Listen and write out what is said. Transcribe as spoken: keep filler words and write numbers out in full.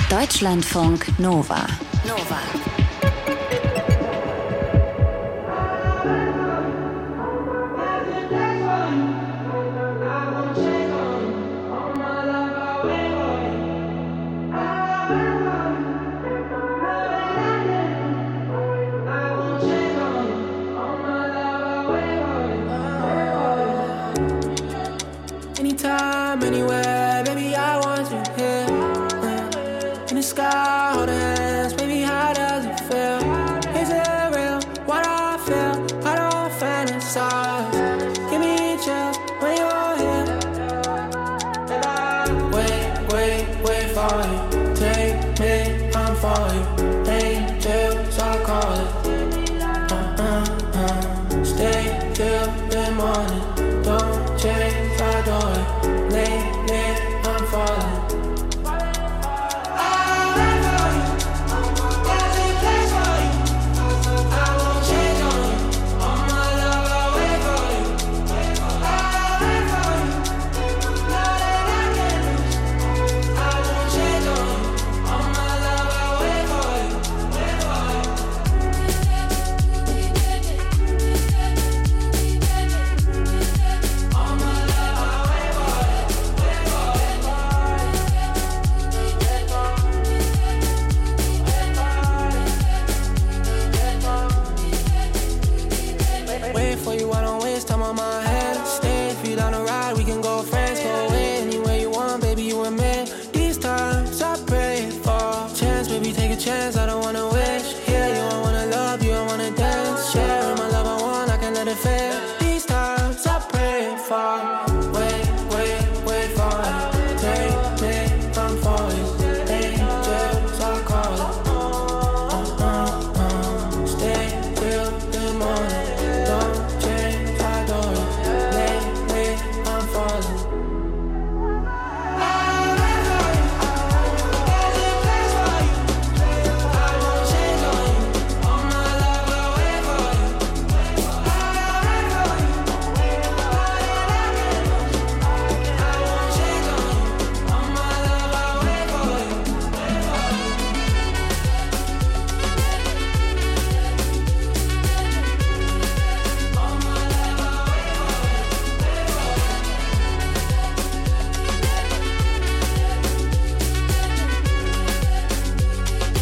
Deutschlandfunk Nova. Nova. Anytime, anywhere, baby, I want you here. In the sky, hold hands, baby, how does it feel? Is it real? What I feel? I don't fantasize. Give me chills when you're here. Wait, wait, wait for you. Take me, I'm for you. Angels, I call it. Uh, uh, uh. Stay till the morning. Don't change, I adore it. Lately, I'm falling. Chance, I don't wanna